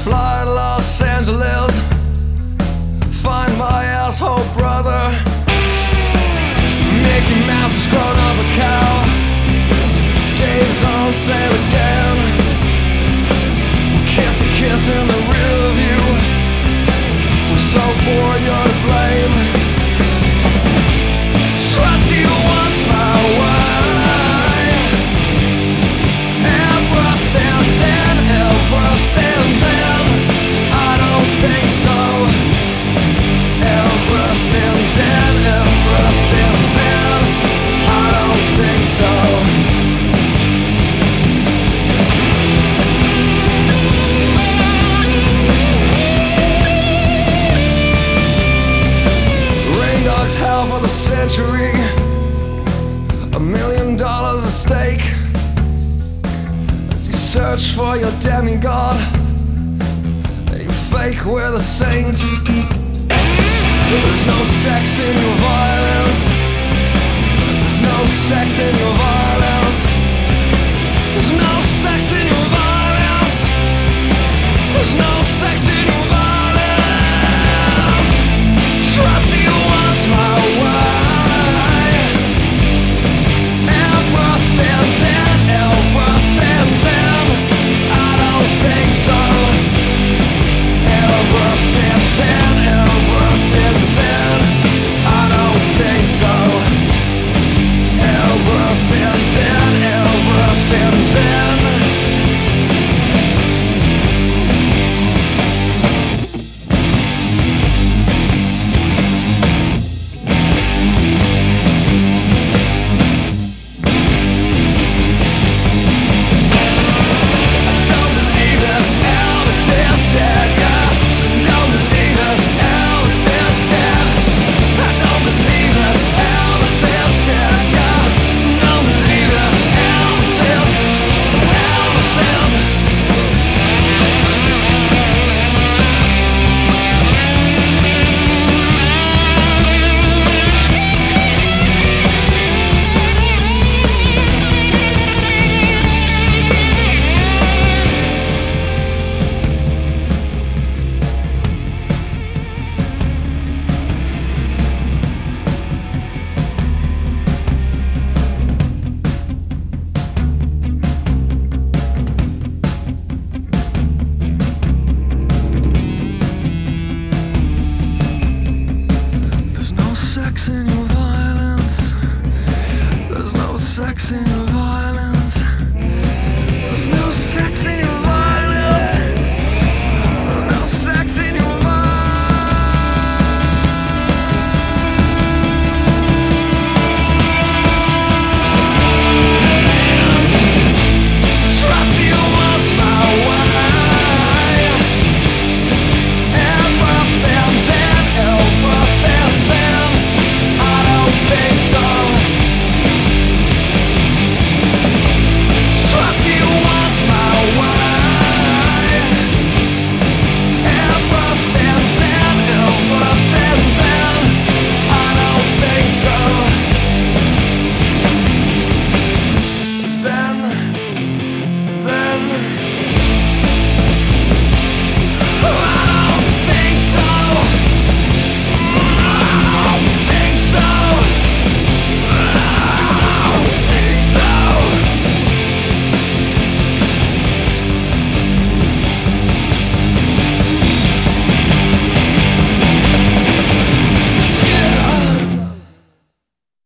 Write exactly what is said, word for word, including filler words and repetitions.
fly to Los Angeles, find my asshole brother. Mickey Mouse has grown up a cow, Dave's on sale again. Kiss a kiss in the rear view, we're so bored you're to blame. Trust you once my way, everything's in, everything's in. I don't think so. Everything's in, everything's in. I don't think so. Rain Dog's hell for the century, a million dollars at stake as you search for your demigod and you fake with a saint. There's no sex in your violence, there's no sex in your violence.